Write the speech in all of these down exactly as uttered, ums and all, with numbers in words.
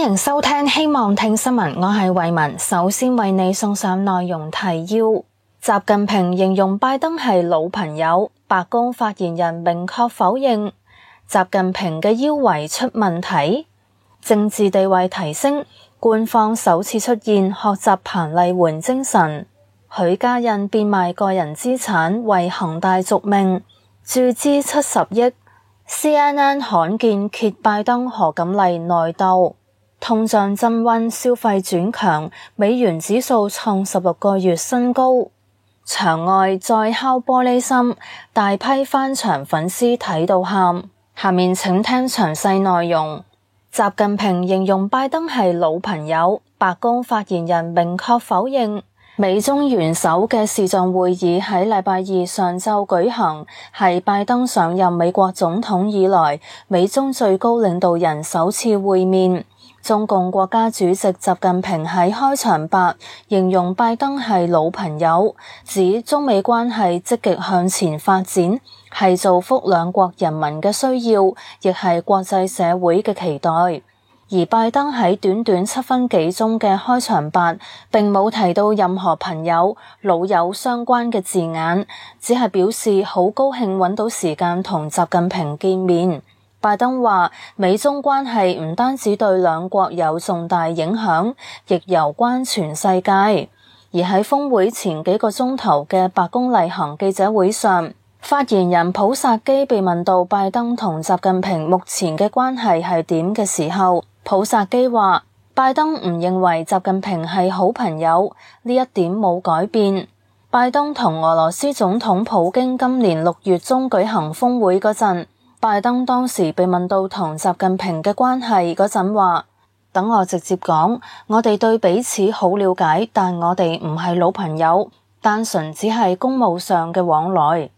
迎收聽希望聽新聞，我係慧雯，首先為你送上內容提要。習近平形容拜登係老朋友，白宮發言人明確否認。習近平嘅腰圍出問題，政治地位提升，官方首次出現學習彭麗媛精神。許家印變賣個人資產為恒大續命，注資七十億。C N N 罕見揭拜登賀錦麗內鬥。通脹增溫，消費轉強，美元指數創十六個月新高。場外再敲玻璃心，大批翻牆粉絲睇到喊。下面請聽詳細內容。習近平形容拜登係老朋友，白宮發言人明確否認。美中元首嘅視像會議喺禮拜二上晝舉行，係拜登上任美國總統以來，美中最高領導人首次會面。中共國家主席習近平喺開場白形容拜登係老朋友，指中美關係積極向前發展，係造福兩國人民嘅需要，亦係國際社會嘅期待。而拜登喺短短七分幾鐘嘅開場白並冇提到任何朋友、老友相關嘅字眼，只係表示好高興揾到時間同習近平見面。拜登話美中關係唔單止對兩國有重大影響，亦攸關全世界。而喺峰會前幾個鐘頭嘅白宮例行記者會上，發言人普薩基被問到拜登同習近平目前嘅關係係點嘅時候，普薩基話拜登唔認為習近平係好朋友，呢一點冇改變。拜登同俄羅斯總統普京今年六月中舉行峰會嗰陣，拜登當時被問到同習近平嘅關係嗰陣話，等我直接講，我哋對彼此好了解，但我哋唔係老朋友，單純只係公務上嘅往來。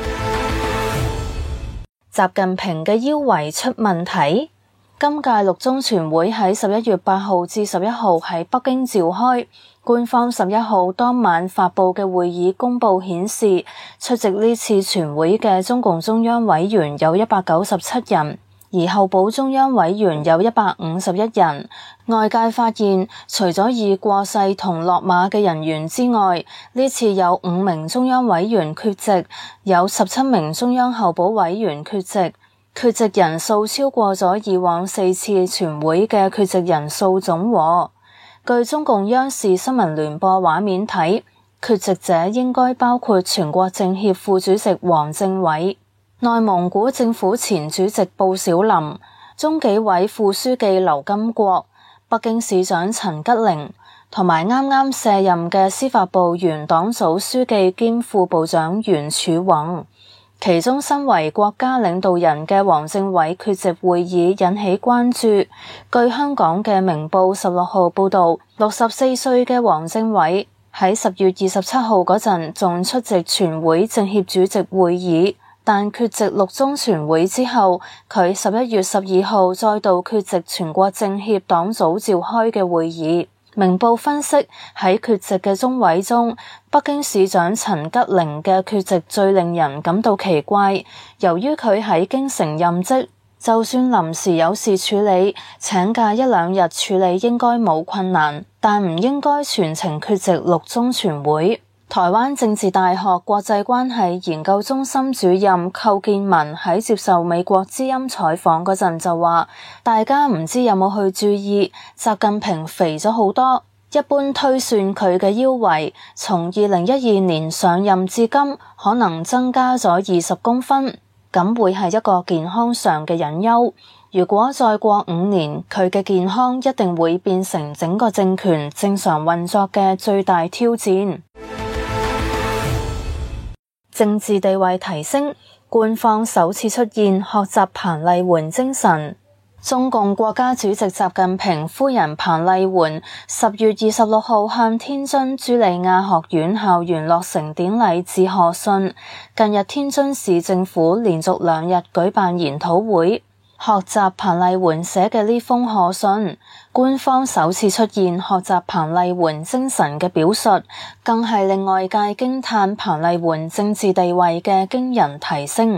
習近平嘅腰圍出問題。今屆六中全會喺十一月八號至十一號喺北京召開，官方十一號當晚發佈嘅會議公報顯示，出席呢次全會嘅中共中央委員有一百九十七人，而候補中央委員有一百五十一人。外界發現，除咗已過世同落馬嘅人員之外，呢次有五名中央委員缺席，有十七名中央候補委員缺席。缺席人數超過咗以往四次全會嘅缺席人數總和。據中共央視新聞聯播畫面睇，缺席者應該包括全國政協副主席王政委、內蒙古政府前主席布小林、中紀委副書記劉金國、北京市長陳吉寧，同埋啱啱卸任嘅司法部原黨組書記兼副部長袁柱宏。其中身為國家領導人嘅王政委缺席會議引起關注。據香港嘅明報十六號報道，六十四歲嘅王政委喺十月二十七號嗰陣仲出席全會政協主席會議，但缺席六中全會之後，佢十一月十二號再度缺席全國政協黨組召開嘅會議。明報分析，喺缺席嘅中委中，北京市長陳吉寧嘅缺席最令人感到奇怪。由於佢喺京城任職，就算臨時有事處理，請假一兩日處理應該冇困難，但唔應該全程缺席六中全會。台灣政治大學國際關係研究中心主任寇建文喺接受美國之音採訪嗰陣就話，大家唔知有冇去注意，習近平肥咗好多，一般推算佢嘅腰圍從二零一二年上任至今可能增加咗二十公分，咁會係一個健康上嘅隱憂。如果再過五年，佢嘅健康一定會變成整個政權正常運作嘅最大挑戰。政治地位提升，官方首次出現學習彭麗媛精神。中共國家主席習近平夫人彭麗媛十月二十六號向天津朱莉亞學院校園落成典禮致賀信。近日天津市政府連續兩日舉辦研討會，學習彭麗媛寫嘅呢封賀信，官方首次出現學習彭麗媛精神嘅表述，更係令外界驚嘆彭麗媛政治地位嘅驚人提升。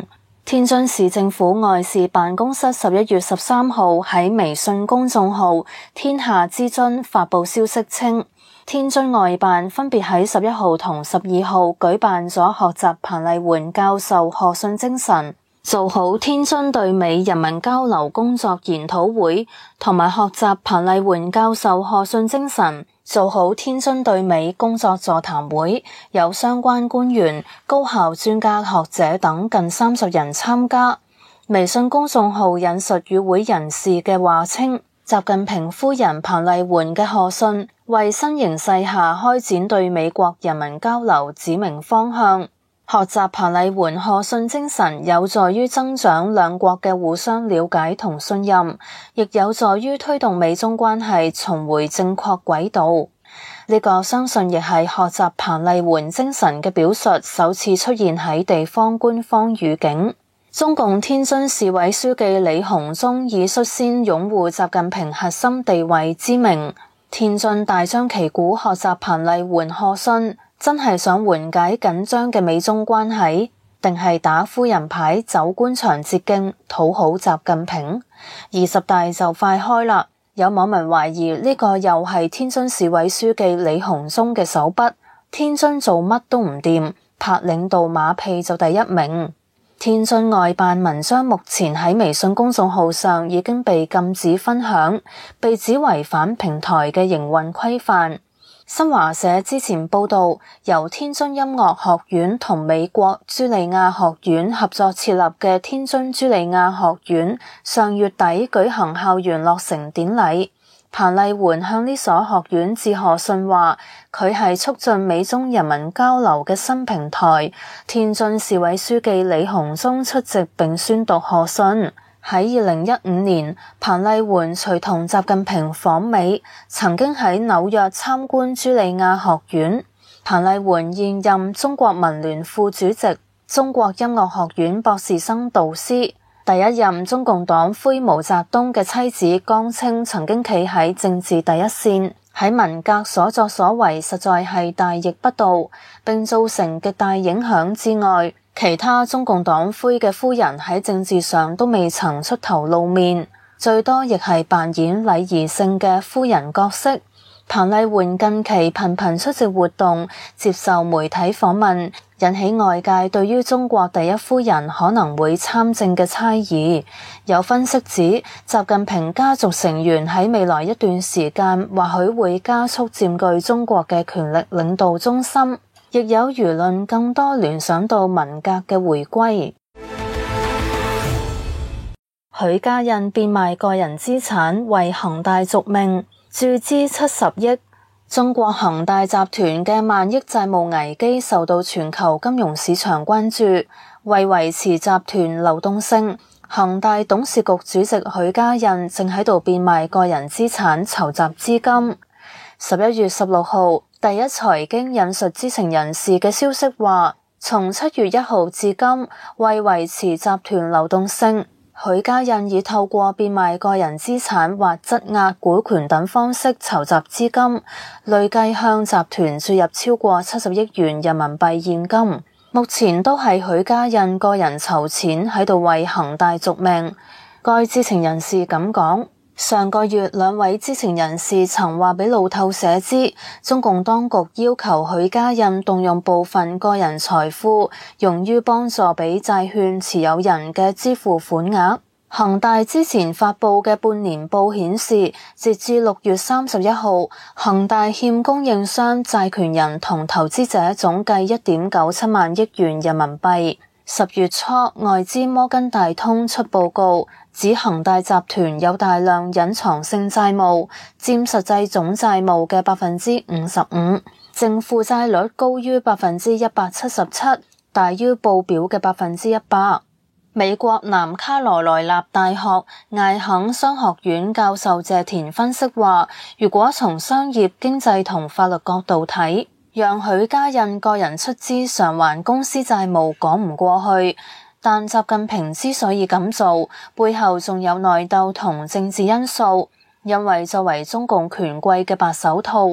天津市政府外事辦公室十一月十三號喺微信公眾號天下之津發佈消息稱，天津外辦分別喺十一號同十二號舉辦咗學習彭麗媛教授賀信精神，做好天津對美人民交流工作研討會，同埋學習彭麗媛教授賀信精神，做好天津對美工作座談會，有相關官員、高校專家學者等近三十人參加。微信公眾號引述與會人士嘅話稱，習近平夫人彭麗媛嘅賀信為新形勢下開展對美國人民交流指明方向。學習彭麗媛賀信精神有助於增長兩國嘅互相了解同信任，亦有助於推動美中關係重回正確軌道。呢、這個相信亦係學習彭麗媛精神嘅表述首次出現喺地方官方語境。中共天津市委書記李鴻忠以率先擁護習近平核心地位之名，天津大張旗鼓學習彭麗媛賀信，真係想緩解緊張嘅美中關係，定係打夫人牌走官場捷徑討好習近平？二十大就快開啦，有網民懷疑呢個又係天津市委書記李鴻忠嘅手筆，天津做乜都唔掂，拍領導馬屁就第一名。天津外辦文章目前喺微信公眾號上已經被禁止分享，被指違反平台嘅營運規範。新華社之前報道，由天津音樂學院同美國茱莉亞學院合作設立嘅天津茱莉亞學院上月底舉行校園落成典禮。彭麗媛向呢所學院致賀信話，佢係促進美中人民交流嘅新平台。天津市委書記李鴻忠出席並宣讀賀信。喺二零一五年，彭麗媛隨同習近平訪美，曾經喺紐約參觀茱莉亞學院。彭麗媛現任中國文聯副主席、中國音樂學院博士生導師。第一任中共黨魁毛澤東嘅妻子江青曾經企喺政治第一線，喺文革所作所為實在係大逆不道，並造成極大影響之外，其他中共黨魁嘅夫人喺政治上都未曾出頭露面，最多亦係扮演禮儀性嘅夫人角色。彭麗媛近期頻頻出席活動，接受媒體訪問，引起外界對於中國第一夫人可能會參政嘅猜疑。有分析指，習近平家族成員喺未來一段時間或許會加速佔據中國嘅權力領導中心，亦有輿論更多聯想到文革嘅回歸。許家印變賣個人資產為恒大續命，注資七十億。中國恒大集團嘅萬億債務危機受到全球金融市場關注，為維持集團流動性，恒大董事局主席許家印正喺度變賣個人資產籌集資金。十一月十六號，第一財經引述知情人士嘅消息話，從七月一號至今，為維持集團流動性，許家印已透過變賣個人資產或質押股權等方式籌集資金，累計向集團注入超過七十億元人民幣現金。目前都係許家印個人籌錢喺度為恒大續命。該知情人士咁講，上個月兩位知情人士曾話俾路透社知，中共當局要求許家印動用部分個人財富，用於幫助俾債券持有人嘅支付款額。恒大之前發佈嘅半年報顯示，截至六月三十一號，恒大欠供應商、債權人同投資者總計一點九七萬億元人民幣。十月初，外資摩根大通出報告，指恒大集團有大量隱藏性債務，佔實際總債務嘅百分之五十五，淨負債率高於百分之一百七十七，大於報表嘅百分之一百。美國南卡羅來納大學艾肯商學院教授謝田分析話，如果從商業、經濟同法律角度睇，讓許家印個人出資償還公司債務講唔過去，但習近平之所以咁做，背後仲有內鬥同政治因素，因為作為中共權貴嘅白手套，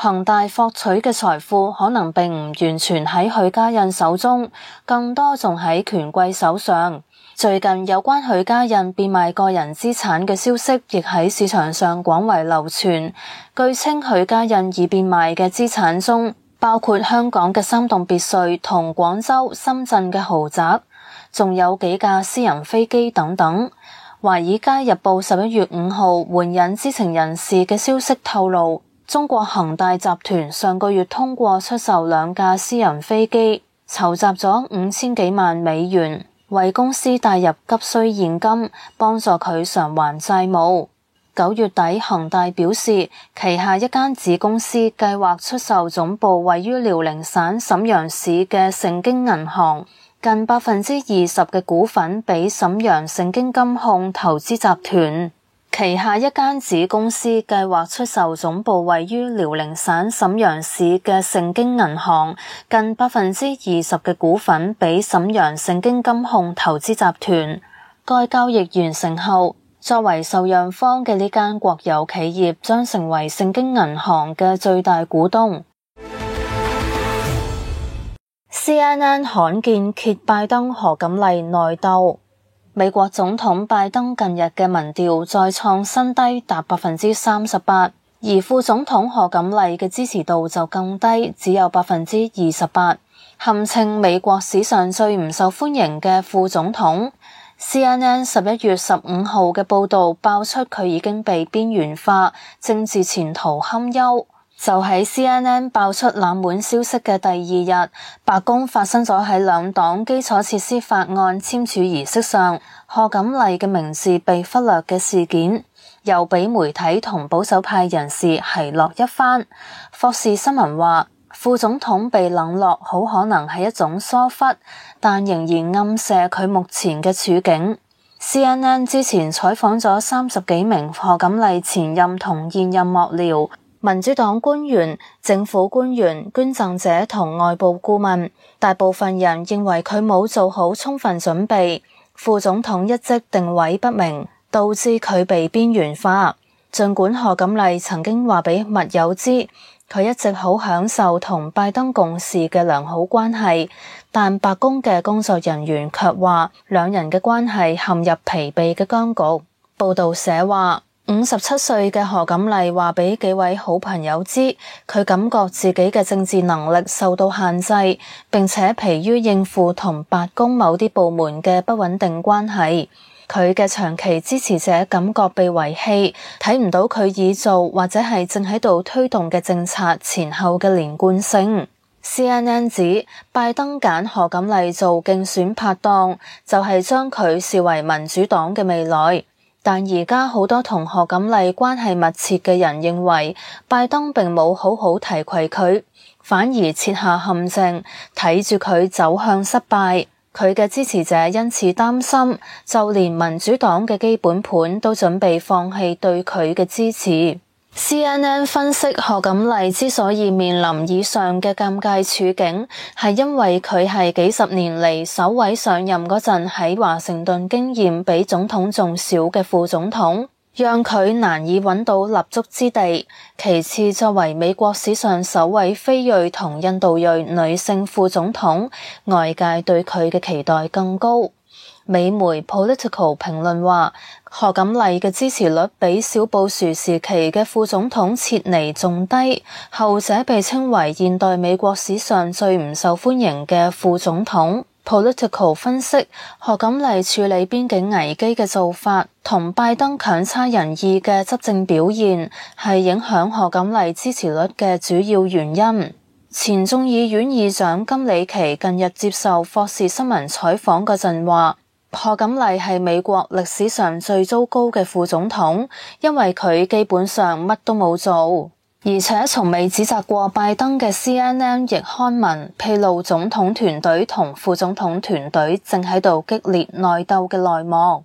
恒大獲取嘅財富可能並唔完全喺許家印手中，更多仲喺權貴手上。最近有關許家印變賣個人資產嘅消息亦喺市場上廣為流傳。據稱許家印已變賣嘅資產中，包括香港嘅三棟別墅同廣州、深圳嘅豪宅，仲有幾架私人飛機等等。華爾街日報十一月五號援引知情人士嘅消息透露，中國恒大集團上個月通過出售兩架私人飛機，籌集咗五千幾萬美元，為公司帶入急需現金，幫助佢償還債務。九月底，恒大表示旗下一間子公司計劃出售總部位於遼寧省瀋陽市嘅盛京銀行近百分之二十嘅股份俾瀋陽盛京金控投資集團。旗下一間子公司計劃出售總部位於遼寧省瀋陽市嘅盛京銀行近百分之二十嘅股份俾瀋陽盛京金控投資集團。該交易完成後，作為受讓方嘅呢間國有企業將成為盛京銀行嘅最大股東。C N N 罕見揭拜登賀錦麗內鬥。美國總統拜登近日嘅民調再創新低，達百分之三十八，而副總統賀錦麗嘅支持度就更低，只有百分之二十八，堪稱美國史上最唔受歡迎嘅副總統。C N N 十一月十五號嘅報道爆出佢已經被邊緣化，政治前途堪憂。就喺 C N N 爆出冷門消息嘅第二日，白宮發生咗喺兩黨基礎設施法案簽署儀式上，賀錦麗嘅名字被忽略嘅事件，又俾媒體同保守派人士奚落一番。霍士新聞話，副總統被冷落好可能係一種疏忽，但仍然暗示佢目前嘅處境。C N N 之前採訪咗三十幾名賀錦麗前任同現任幕僚、民主黨官員、政府官員、捐贈者同外部顧問，大部分人認為佢冇做好充分準備，副總統一職定位不明，導致佢被邊緣化。儘管賀錦麗曾經話俾密友知，佢一直好享受同拜登共事嘅良好關係，但白宮嘅工作人員卻話兩人嘅關係陷入疲憊嘅僵局。報道寫話，五十七歲嘅賀錦麗話俾幾位好朋友知，佢感覺自己嘅政治能力受到限制，並且疲於應付同白宮某啲部門嘅不穩定關係。佢嘅長期支持者感覺被遺棄，睇唔到佢已做或者係正喺度推動嘅政策前後嘅連貫性。C N N 指拜登揀賀錦麗做競選拍檔，就係將佢視為民主黨嘅未來。但而家好多同賀錦麗關係密切嘅人認為，拜登並冇好好提攜佢，反而設下陷阱，睇住佢走向失敗。佢嘅支持者因此擔心，就連民主黨嘅基本盤都準備放棄對佢嘅支持。C N N 分析，賀錦麗之所以面臨以上嘅尷尬處境，係因為佢係幾十年嚟首位上任嗰陣喺華盛頓經驗比總統仲少嘅副總統，讓佢難以揾到立足之地。其次，作為美國史上首位非裔同印度裔女性副總統，外界對佢嘅期待更高。美媒 Political 評論話，賀錦麗嘅支持率比小布殊時期嘅副總統切尼仲低，後者被稱為現代美國史上最唔受歡迎嘅副總統。Political 分析，賀錦麗處理邊境危機嘅做法同拜登強差人意嘅執政表現，係影響賀錦麗支持率嘅主要原因。前眾議院議長金里奇近日接受霍士新聞採訪嗰陣話，賀錦麗係美國歷史上最糟糕嘅副總統，因為佢基本上乜都冇做，而且從未指責過拜登嘅 C N N 亦刊文披露總統團隊同副總統團隊正喺度激烈內鬥嘅內幕。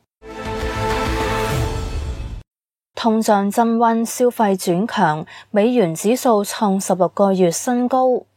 通脹增溫，消費轉強，美元指數創十六個月新高。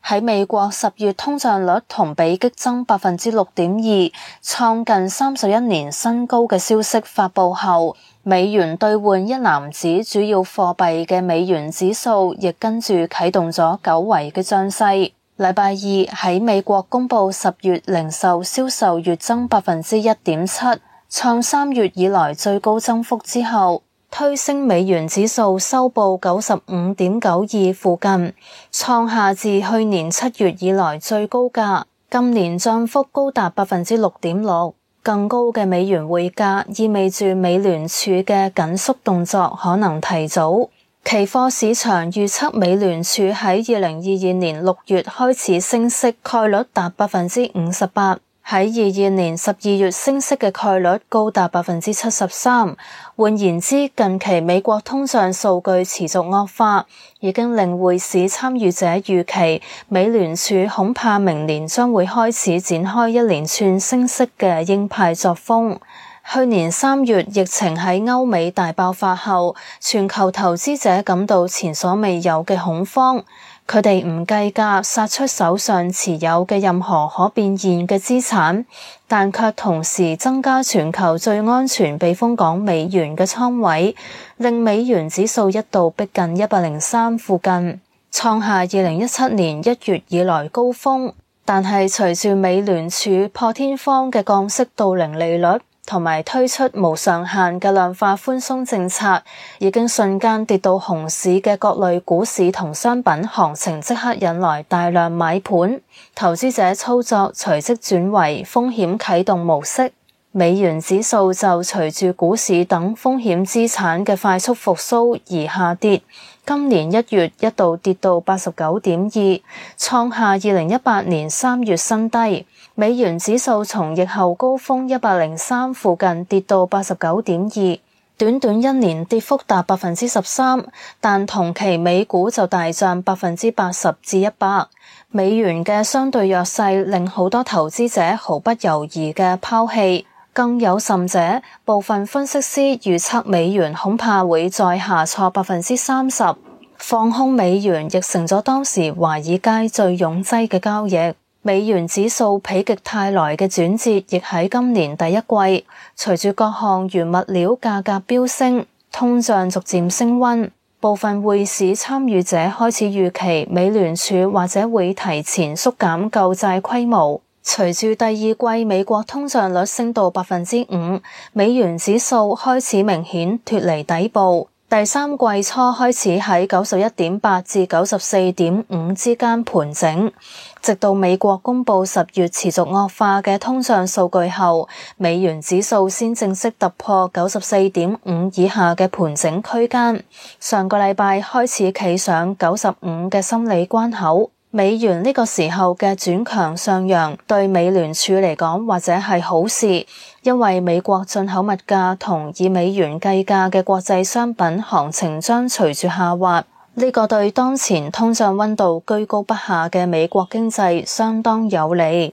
喺美國十月通脹率同比激增百分之六點二，創近三十一年新高嘅消息發佈後，美元兌換一籃子主要貨幣嘅美元指數亦跟住啟動咗久違嘅漲勢。禮拜二喺美國公布十月零售銷售月增百分之一點七，創三月以來最高增幅之後，推升美元指數收報九十五點九二附近，創下自去年七月以來最高價，今年漲幅高達百分之六點六。更高嘅美元匯價意味住美聯儲嘅緊縮動作可能提早。期貨市場預測美聯儲喺二零二二年六月開始升息概率達百分之五十八。喺二二年十二月升息嘅概率高達百分之七十三。換言之，近期美國通脹數據持續惡化，已經令匯市參與者預期美聯儲恐怕明年將會開始展開一連串升息嘅鷹派作風。去年三月疫情喺歐美大爆發後，全球投資者感到前所未有嘅恐慌。佢哋唔計價殺出手上持有嘅任何可變現嘅資產，但卻同時增加全球最安全避風港美元嘅倉位，令美元指數一度逼近一百零三附近，創下二零一七年一月以來高峰。但係隨住美聯儲破天荒嘅降息到零利率，同埋推出無上限嘅量化寬鬆政策，已經瞬間跌到熊市嘅各類股市同商品行情即刻引來大量買盤，投資者操作隨即轉為風險啟動模式。美元指數就隨住股市等風險資產嘅快速復甦而下跌，今年一月一度跌到八十九點二，創下二零一八年三月新低。美元指數從疫後高峰一百零三附近跌到八十九點二，短短一年跌幅達百分之十三，但同期美股就大漲百分之八十至一百。美元嘅相對弱勢令好多投資者毫不猶豫嘅拋棄，更有甚者，部分分析師預測美元恐怕會再下挫百分之三十，放空美元亦成咗當時華爾街最擁擠嘅交易。美元指數否極泰來嘅轉折亦喺今年第一季，隨住各項原物料價格飆升，通脹逐漸升溫，部分匯市參與者開始預期美聯儲或者會提前縮減購債規模。隨住第二季美國通脹率升到百分之五，美元指數開始明顯脫離底部。第三季初開始喺九十一點八至九十四點五之間盤整，直到美國公布十月持續惡化嘅通脹數據後，美元指數先正式突破九十四點五以下嘅盤整區間。上個禮拜開始企上九十五嘅心理關口。美元呢個時候嘅轉強上揚，對美聯儲嚟講或者係好事，因為美國進口物價同以美元計價嘅國際商品行情將隨住下滑，呢個對當前通脹溫度居高不下嘅美國經濟相當有利。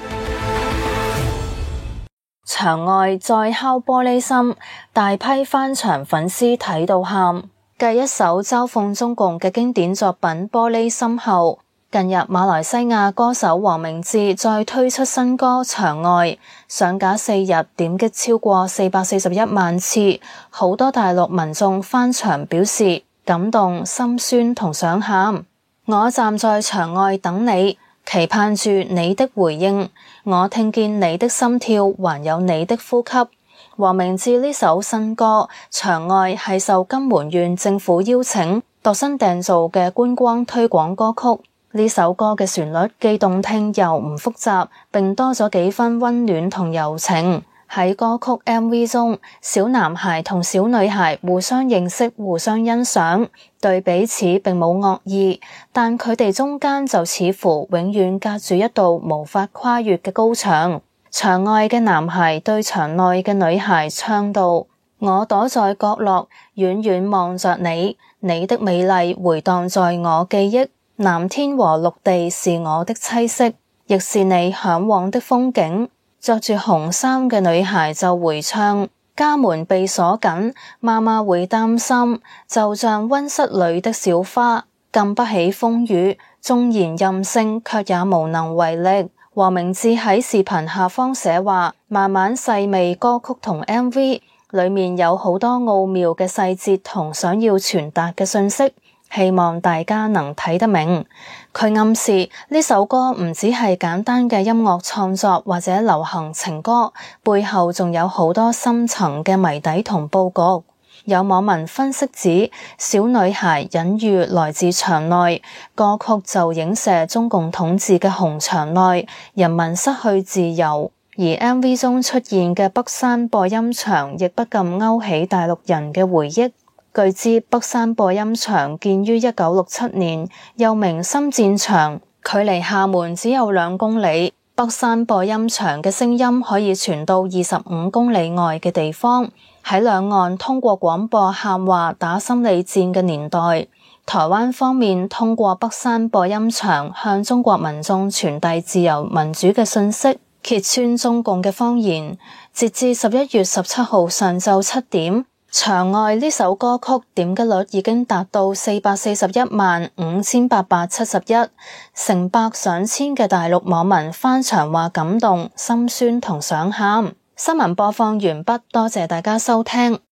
場外再敲玻璃心，大批翻牆粉絲睇到喊。繼一首嘲諷中共嘅經典作品《玻璃心》後，近日馬來西亞歌手黃明志再推出新歌《場外》，上架四日點擊超過四百四十一萬次，好多大陸民眾翻牆表示感動、心酸同想喊。我站在場外等你，期盼住你的回應，我聽見你的心跳，還有你的呼吸。黃明志呢首新歌《場外》係受金門縣政府邀請度身訂造嘅觀光推廣歌曲。呢首歌嘅旋律既動聽又唔複雜，並多咗幾分溫暖同柔情。喺歌曲 M V 中，小男孩同小女孩互相認識、互相欣賞，對彼此並冇惡意，但佢哋中間就似乎永遠隔住一道無法跨越嘅高牆。場外嘅男孩對場內嘅女孩唱道：我躲在角落，遠遠望着你，你的美麗回蕩在我記憶。藍天和綠地是我的棲息，亦是你向往的風景。着住紅衫嘅女孩就回唱：家門被鎖緊，媽媽會擔心，就像溫室裏的小花，禁不起風雨， 縱然任性，卻也無能為力。黃明志喺視頻下方寫話，慢慢細味歌曲同 M V， 裏面有好多奧妙嘅細節同想要傳達嘅信息，希望大家能睇得明。佢暗示呢首歌唔只係簡單嘅音樂創作或者流行情歌，背後仲有好多深層嘅謎底同佈局。有網民分析指，小女孩隱喻來自牆內，歌曲就影射中共統治嘅紅牆內，人民失去自由。而 M V 中出現嘅北山播音場亦不禁勾起大陸人嘅回憶。據知北山播音場建於一九六七年，又名深戰場，距離廈門只有兩公里。北山播音場嘅聲音可以傳到二十五公里外嘅地方。喺兩岸通過廣播喊話打心理戰嘅年代，台灣方面通過北山播音場向中國民眾傳遞自由民主嘅信息，揭穿中共嘅謊言。截至十一月十七號上晝七點，牆外呢首歌曲點擊率已經達到四百四十一萬五千八百七十一，成百上千嘅大陸網民翻牆話感動、心酸同想喊。新聞播放完畢，多謝大家收聽。